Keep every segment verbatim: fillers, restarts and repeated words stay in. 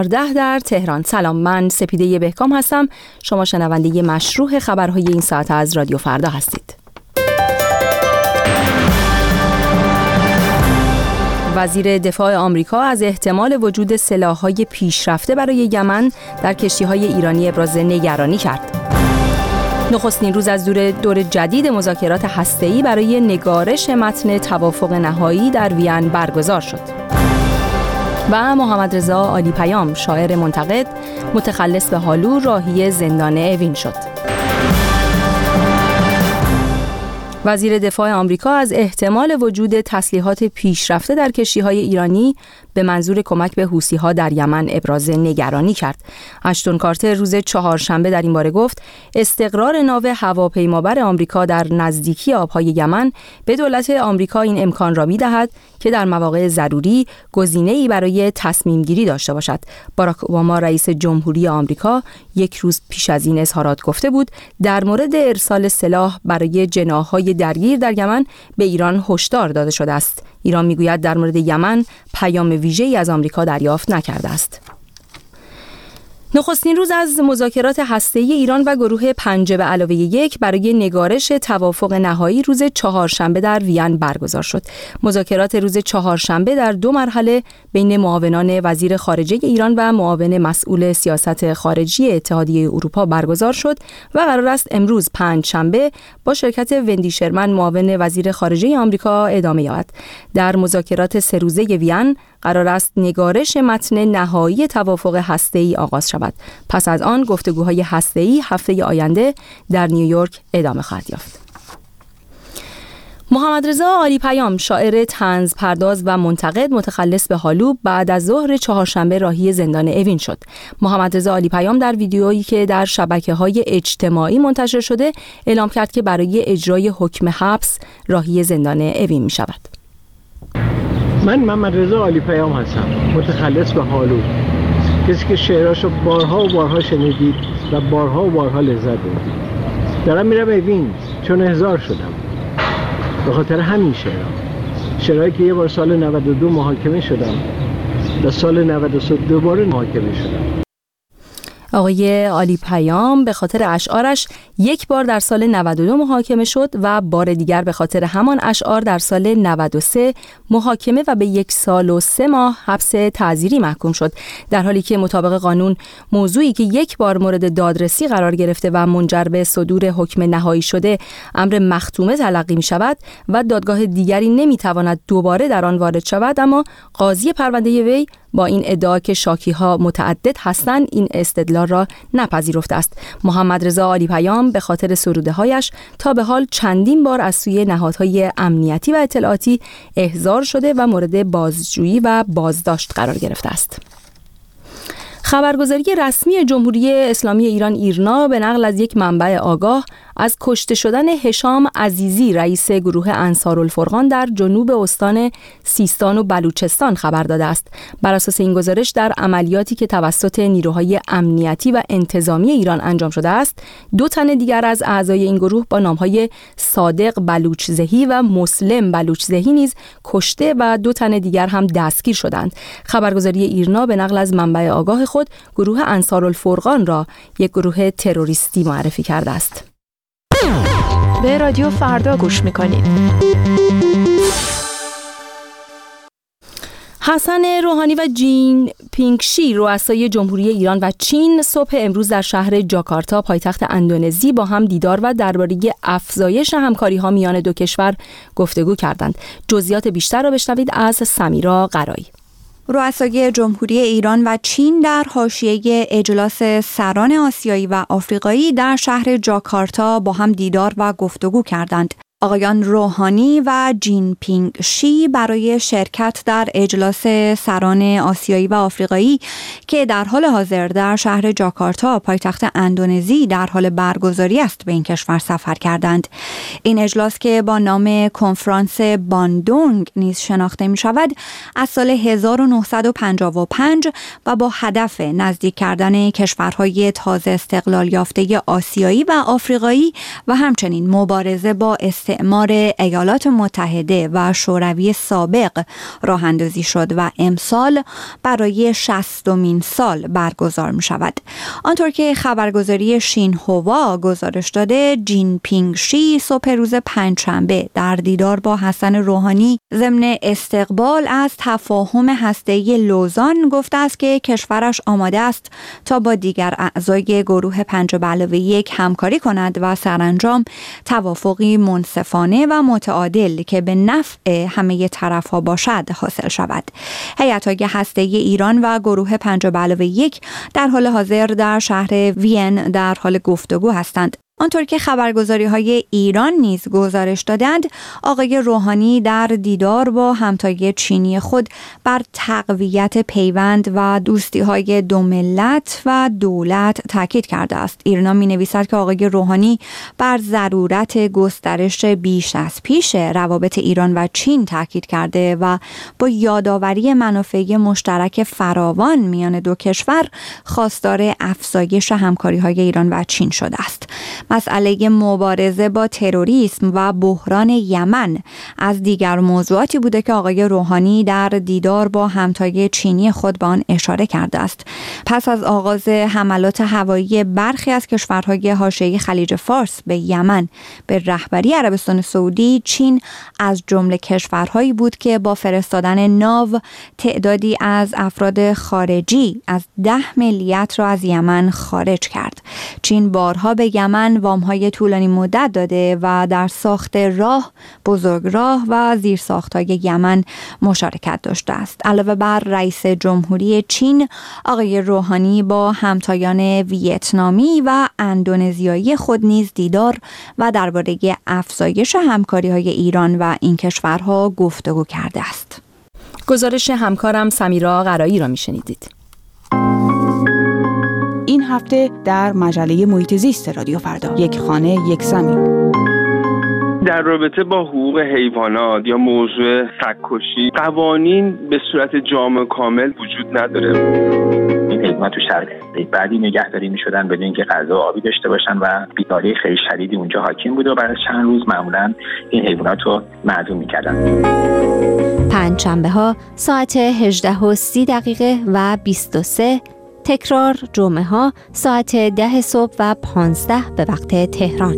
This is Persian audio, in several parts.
ده در تهران. سلام، من سپیده بهکام هستم. شما شنونده مشروع خبرهای این ساعت از رادیو فردا هستید. وزیر دفاع آمریکا از احتمال وجود سلاح‌های پیشرفته برای یمن در کشتی‌های ایرانی ابراز نگرانی کرد. نخستین روز از دور دور جدید مذاکرات هسته‌ای برای نگارش متن توافق نهایی در وین برگزار شد. و محمد رضا عالی پیام، شاعر منتقد متخلص به هالو، راهی زندان اوین شد. وزیر دفاع آمریکا از احتمال وجود تسلیحات پیشرفته در کشتی‌های ایرانی به منظور کمک به حوثی‌ها در یمن ابراز نگرانی کرد. اشتون کارتر روز چهارشنبه در این باره گفت استقرار ناو هواپیمابر آمریکا در نزدیکی آب‌های یمن به دولت آمریکا این امکان را می‌دهد که در مواقع ضروری گزینه‌ای برای تصمیم گیری داشته باشد. باراک اوباما رئیس جمهوری آمریکا یک روز پیش از این اظهارات گفته بود در مورد ارسال سلاح برای جناح‌های درگیر در یمن به ایران هشدار داده شده است. ایران میگوید در مورد یمن پیام ویژه‌ای از آمریکا دریافت نکرده است. نخستین روز از مذاکرات هسته‌ای ایران و گروه پنج به علاوه یک برای نگارش توافق نهایی روز چهارشنبه در وین برگزار شد. مذاکرات روز چهارشنبه در دو مرحله بین معاونان وزیر خارجه ایران و معاون مسئول سیاست خارجی اتحادیه اروپا برگزار شد و قرار است امروز پنجشنبه با شرکت وندی شرمن معاون وزیر خارجه آمریکا ادامه یابد. در مذاکرات سه روزه وین قرار است نگارش متن نهایی توافق هسته‌ای آغاز شود. پس از آن گفتگوهای هسته‌ای هفته آینده در نیویورک ادامه خواهد یافت. محمد رضا عالی پیام، شاعر طنز پرداز و منتقد متخلص به هالو، بعد از ظهر چهارشنبه راهی زندان اوین شد. محمد رضا عالی پیام در ویدیویی که در شبکه‌های اجتماعی منتشر شده اعلام کرد که برای اجرای حکم حبس راهی زندان اوین می‌شود. من محمد رضا عالی پیام هستم، متخلص به هالو، کسی که شعراشو بارها و بارها شنیدید و بارها و بارها لذت بردید. دارم میرم اوین چون احضار شدم به خاطر همین شعرها شعرهایی که یه بار سال نود و دو محاکمه شدم و سال نود و سه دوباره محاکمه شدم. آقای عالی پیام به خاطر اشعارش یک بار در سال نود و دو محاکمه شد و بار دیگر به خاطر همان اشعار در سال نود و سه محاکمه و به یک سال و سه ماه حبس تعزیری محکوم شد، در حالی که مطابق قانون موضوعی که یک بار مورد دادرسی قرار گرفته و منجر به صدور حکم نهایی شده امر مختومه تلقی می شود و دادگاه دیگری نمی تواند دوباره در آن وارد شود. اما قاضی پرونده وی با این ادعا که شاکی‌ها متعدد هستند این استدلال را نپذیرفته است. محمد رضا عالی پیام به خاطر سروده‌هایش تا به حال چندین بار از سوی نهادهای امنیتی و اطلاعاتی احضار شده و مورد بازجویی و بازداشت قرار گرفته است. خبرگزاری رسمی جمهوری اسلامی ایران ایرنا به نقل از یک منبع آگاه از کشته شدن هشام عزیزی رئیس گروه انصارالفرقان در جنوب استان سیستان و بلوچستان خبر داده است. بر اساس این گزارش در عملیاتی که توسط نیروهای امنیتی و انتظامی ایران انجام شده است، دو تن دیگر از اعضای این گروه با نامهای صادق بلوچزهی و مسلم بلوچزهی نیز کشته و دو تن دیگر هم دستگیر شدند. خبرگزاری ایرنا به نقل از منبع آگاه خود گروه انصارالفرقان را یک گروه تروریستی معرفی کرده است. به رادیو فردا گوش میکنید. حسن روحانی و جین پینگ شی، رؤسای جمهوری ایران و چین، صبح امروز در شهر جاکارتا پایتخت اندونزی با هم دیدار و درباره افزایش همکاری‌ها میان دو کشور گفتگو کردند. جزئیات بیشتر را بشنوید از سمیرا قرایی. رؤسای جمهوری ایران و چین در حاشیه اجلاس سران آسیایی و آفریقایی در شهر جاکارتا با هم دیدار و گفتگو کردند. آقایان روحانی و جین پینگ شی برای شرکت در اجلاس سران آسیایی و آفریقایی که در حال حاضر در شهر جاکارتا پایتخت اندونزی در حال برگزاری است به این کشور سفر کردند. این اجلاس که با نام کنفرانس باندونگ نیز شناخته می شود از سال هزار و نهصد و پنجاه و پنج و با هدف نزدیک کردن کشورهای تازه استقلال یافته آسیایی و آفریقایی و همچنین مبارزه با است استعمار ایالات متحده و شوروی سابق راه اندازی شد و امسال برای شصتمین سال برگزار می شود. آنطور که خبرگزاری شینهوا گزارش داده، جین پینگ شی صبح روز پنجشنبه در دیدار با حسن روحانی ضمن استقبال از تفاهم هسته‌ای لوزان گفته است که کشورش آماده است تا با دیگر اعضای گروه پنج به علاوه یک همکاری کند و سرانجام توافقی منصفانه و متعادل که به نفع همه طرف‌ها باشد حاصل شود. هیئت‌های هسته‌ای ایران و گروه پنج به علاوه یک در حال حاضر در شهر وین در حال گفتگو هستند. آنطور که خبرگزاری‌های ایران نیز گزارش دادند، آقای روحانی در دیدار با همتای چینی خود بر تقویت پیوند و دوستی‌های دو ملت و دولت تاکید کرده است. ایرنا می‌نویسد که آقای روحانی بر ضرورت گسترش بیش از پیش روابط ایران و چین تاکید کرده و با یادآوری منافع مشترک فراوان میان دو کشور خواستار افزایش همکاری‌های ایران و چین شده است. مسئله مبارزه با تروریسم و بحران یمن از دیگر موضوعاتی بوده که آقای روحانی در دیدار با همتای چینی خود به آن اشاره کرده است. پس از آغاز حملات هوایی برخی از کشورهای حاشیه خلیج فارس به یمن به رهبری عربستان سعودی، چین از جمله کشورهایی بود که با فرستادن ناو تعدادی از افراد خارجی از ده ملیت را از یمن خارج کرد. چین بارها به یمن وام‌های طولانی مدت داده و در ساخت راه، بزرگراه و زیرساخت‌های یمن مشارکت داشته است. علاوه بر رئیس جمهوری چین، آقای روحانی با همتایان ویتنامی و اندونزیایی خود نیز دیدار و درباره افزایش همکاری‌های ایران و این کشورها گفتگو کرده است. گزارش همکارم سمیرا قرایی را می‌شنیدید. این هفته در مجله محیط زیست رادیو فردا، یک خانه یک زمین. در رابطه با حقوق حیوانات یا موضوع سگ‌کشی قوانین به صورت جامع کامل وجود نداره. این حیوانات تو شرایط بعدی نگهداری می‌شدن بدون اینکه غذا و آبی داشته باشن و بیماری خیلی شدیدی اونجا حاکم بوده و بعد از چند روز معمولاً این حیوانات رو معدوم می‌کردن. پنجشنبه‌ها ساعت هجده و سی دقیقه و بیست و سه، تکرار جمعه ها ساعت ده صبح و پانزده به وقت تهران.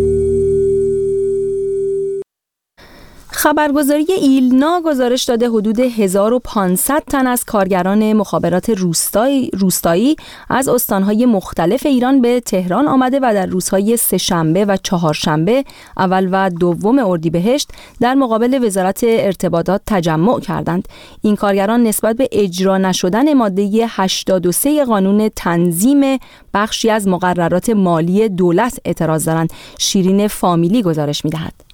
خبرگزاری ایلنا گزارش داده حدود هزار و پانصد تن از کارگران مخابرات روستایی, روستایی از استانهای مختلف ایران به تهران آمده و در روزهای سه‌شنبه و چهارشنبه اول و دوم اردیبهشت در مقابل وزارت ارتباطات تجمع کردند. این کارگران نسبت به اجرا نشدن ماده هشتاد و سه قانون تنظیم بخشی از مقررات مالی دولت اعتراض دارند. شیرین فامیلی گزارش می‌دهد.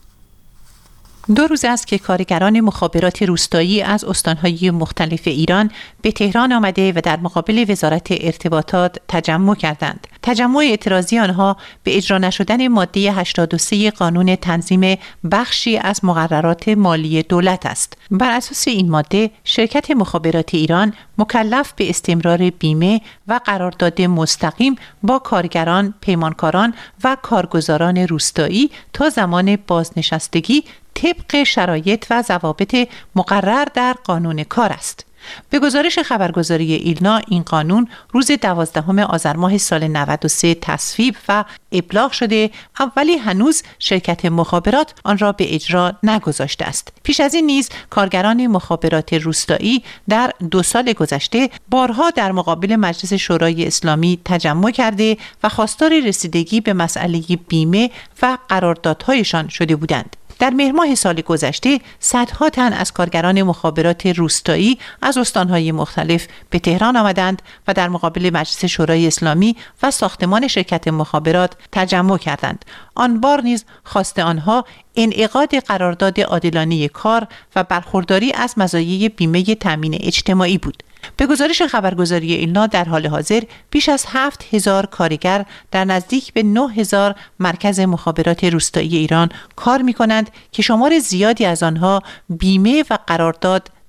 دو روز است که کارگران مخابرات روستایی از استانهای مختلف ایران به تهران آمده و در مقابل وزارت ارتباطات تجمع کردند. تجمع اعتراضی آنها به اجرا نشدن ماده هشتاد و سه قانون تنظیم بخشی از مقررات مالی دولت است. بر اساس این ماده، شرکت مخابرات ایران مکلف به استمرار بیمه و قرارداد مستقیم با کارگران، پیمانکاران و کارگزاران روستایی تا زمان بازنشستگی طبق شرایط و ضوابط مقرر در قانون کار است. به گزارش خبرگزاری ایلنا، این قانون روز دوازدهم آذر ماه سال نود و سه تصویب و ابلاغ شده، ولی هنوز شرکت مخابرات آن را به اجرا نگذاشته است. پیش از این نیز کارگران مخابرات روستایی در دو سال گذشته بارها در مقابل مجلس شورای اسلامی تجمع کرده و خواستار رسیدگی به مسئله بیمه و قراردادهایشان شده بودند. در مهر ماه سال گذشته صدها تن از کارگران مخابرات روستایی از استانهای مختلف به تهران آمدند و در مقابل مجلس شورای اسلامی و ساختمان شرکت مخابرات تجمع کردند. آن بار نیز خواست آنها انعقاد قرارداد عادلانه کار و برخورداری از مزایای بیمه تامین اجتماعی بود. به گزارش خبرگزاری ایلنا، در حال حاضر بیش از هفت هزار کارگر در نزدیک به نه هزار مرکز مخابرات روستایی ایران کار می کنند که شمار زیادی از آنها بیمه و قرارداد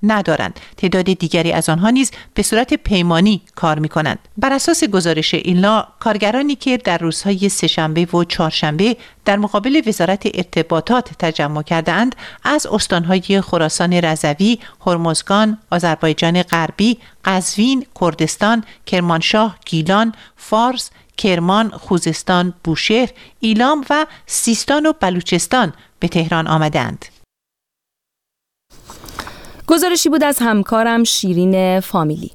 ندارند. تعداد دیگری از آنها نیز به صورت پیمانی کار می‌کنند. بر اساس گزارش ایلنا، کارگرانی که در روزهای سه‌شنبه و چهارشنبه در مقابل وزارت ارتباطات تجمع کردند، از استانهای خراسان رضوی، هرمزگان، آذربایجان غربی، قزوین، کردستان، کرمانشاه، گیلان، فارس، کرمان، خوزستان، بوشهر، ایلام و سیستان و بلوچستان به تهران آمدند. گزارشی بود از همکارم شیرین فامیلی.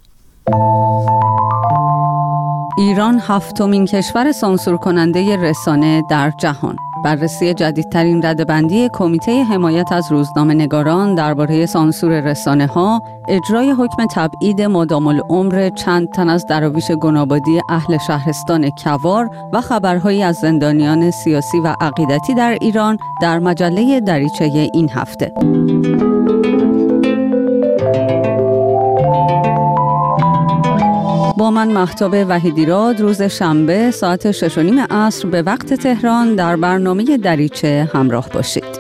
ایران هفتمین کشور سانسور کننده رسانه در جهان. بررسی جدیدترین رده‌بندی کمیته حمایت از روزنامه‌نگاران درباره سانسور رسانه‌ها، اجرای حکم تبعید مادام العمر چند تن از دراویش گنابادی اهل شهرستان کوار و خبرهایی از زندانیان سیاسی و عقیدتی در ایران در مجله دریچه این هفته. با من مهتاب وحیدیراد روز شنبه ساعت شش و نیم عصر به وقت تهران در برنامه دریچه همراه باشید.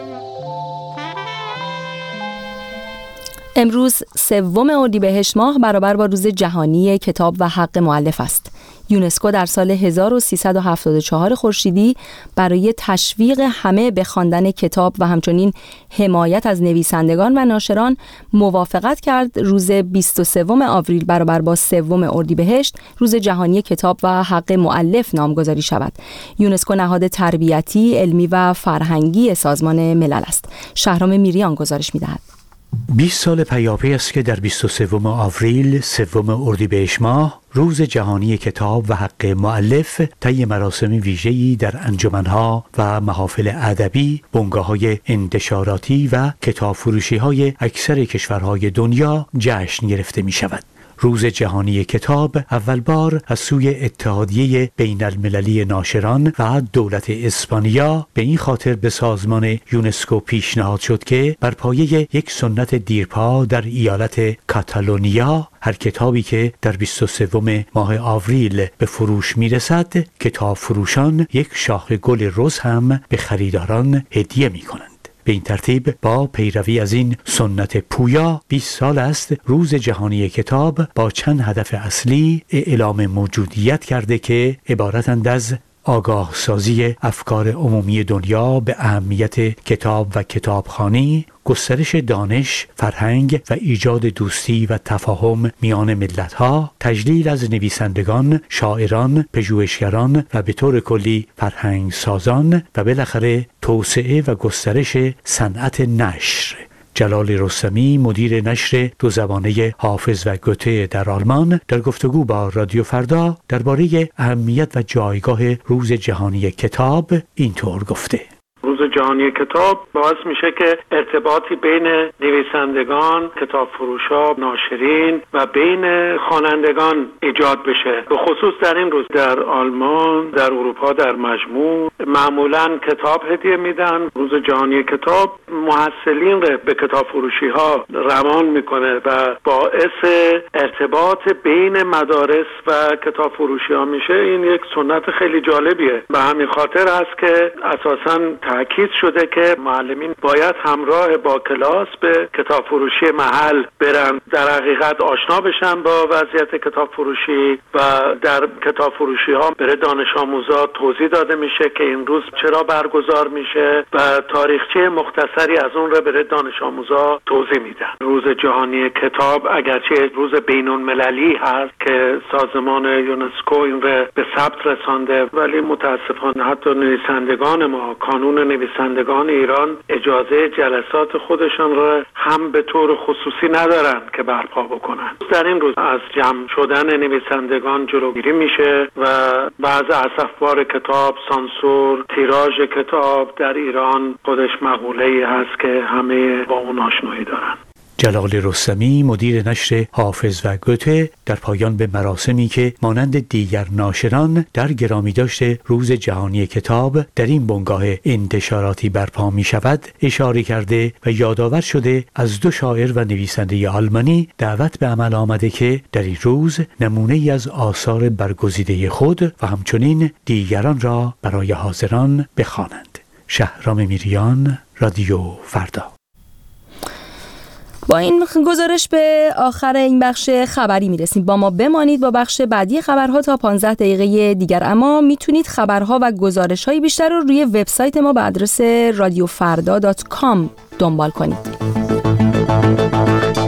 امروز سوم اردیبهشت ماه برابر با روز جهانی کتاب و حق مؤلف است. یونسکو در سال هزار و سیصد و هفتاد و چهار خورشیدی برای تشویق همه به خواندن کتاب و همچنین حمایت از نویسندگان و ناشران موافقت کرد روز بیست و سوم آوریل برابر با سوم اردیبهشت روز جهانی کتاب و حق مؤلف نامگذاری شود. یونسکو نهاد تربیتی، علمی و فرهنگی سازمان ملل است. شهرام میریان گزارش می‌دهد. بیست سال پیاپی است که در بیست و سوم آوریل سوم اردیبهشت ماه روز جهانی کتاب و حق مؤلف طی مراسم ویژه‌ای در انجمن‌ها و محافل ادبی، بنگاه‌های انتشاراتی و کتابفروشی‌های اکثر کشورهای دنیا جشن گرفته می‌شود. روز جهانی کتاب اول بار از سوی اتحادیه بین المللی ناشران و دولت اسپانیا به این خاطر به سازمان یونسکو پیشنهاد شد که بر پایه یک سنت دیرپا در ایالت کاتالونیا هر کتابی که در بیست و سوم ماه آوریل به فروش میرسد، کتاب فروشان یک شاخه گل رز هم به خریداران هدیه میکنند. به این ترتیب با پیروی از این سنت پویا بیست سال است روز جهانی کتاب با چند هدف اصلی اعلام موجودیت کرده که عبارتند از آگاه سازی افکار عمومی دنیا به اهمیت کتاب و کتابخوانی، گسترش دانش، فرهنگ و ایجاد دوستی و تفاهم میان ملت‌ها، تجلیل از نویسندگان، شاعران، پژوهشگران و به طور کلی فرهنگ سازان و بالاخره توسعه و گسترش صنعت نشر. جلال رستمی، مدیر نشر دو زبانه حافظ و گوته در آلمان، در گفتگو با رادیو فردا درباره اهمیت و جایگاه روز جهانی کتاب اینطور گفته: روز جهانی کتاب باعث میشه که ارتباطی بین نویسندگان، کتاب فروشا، ناشرین و بین خوانندگان ایجاد بشه. به خصوص در این روز در آلمان، در اروپا در مجموع معمولاً کتاب هدیه میدن. روز جهانی کتاب محصلین رو به کتاب فروشی ها روان میکنه و باعث ارتباط بین مدارس و کتاب فروشی ها میشه. این یک سنت خیلی جالبیه. به همین خاطر است که اساساً تأکید شده که معلمین باید همراه با کلاس به کتاب فروشی محل برن، در حقیقت آشنا بشن با وضعیت کتاب فروشی و در کتاب فروشی ها برای دانش آموزا توضیح داده میشه که این روز چرا برگزار میشه و تاریخچه مختصری از اون رو برای دانش آموزا توضیح میدن. روز جهانی کتاب اگرچه روز بین المللی هست که سازمان یونسکو این رو به ثبت رسانده، ولی متاسفانه حتی نویسندگان ما، کانون نویسندگان ایران اجازه جلسات خودشان را هم به طور خصوصی ندارن که برپا بکنن. در این روز از جمع شدن نویسندگان جلوگیری میشه و بعض اسفبار کتاب، سانسور، تیراژ کتاب در ایران خودش مقوله‌ای هست که همه با اون آشنایی دارن. جلال رستمی، مدیر نشر حافظ و گوته، در پایان به مراسمی که مانند دیگر ناشران در گرامی داشته روز جهانی کتاب در این بنگاه انتشاراتی برپا می شود اشاره کرده و یادآور شده از دو شاعر و نویسنده آلمانی دعوت به عمل آمده که در این روز نمونه‌ای از آثار برگزیده خود و همچنین دیگران را برای حاضران بخوانند. شهرام میریان، رادیو فردا. با این گزارش به آخر این بخش خبری میرسیم. با ما بمانید با بخش بعدی خبرها تا پانزده دقیقه دیگر، اما میتونید خبرها و گزارش‌های بیشتر رو روی وبسایت ما به آدرس رادیو فردا دات کام دنبال کنید.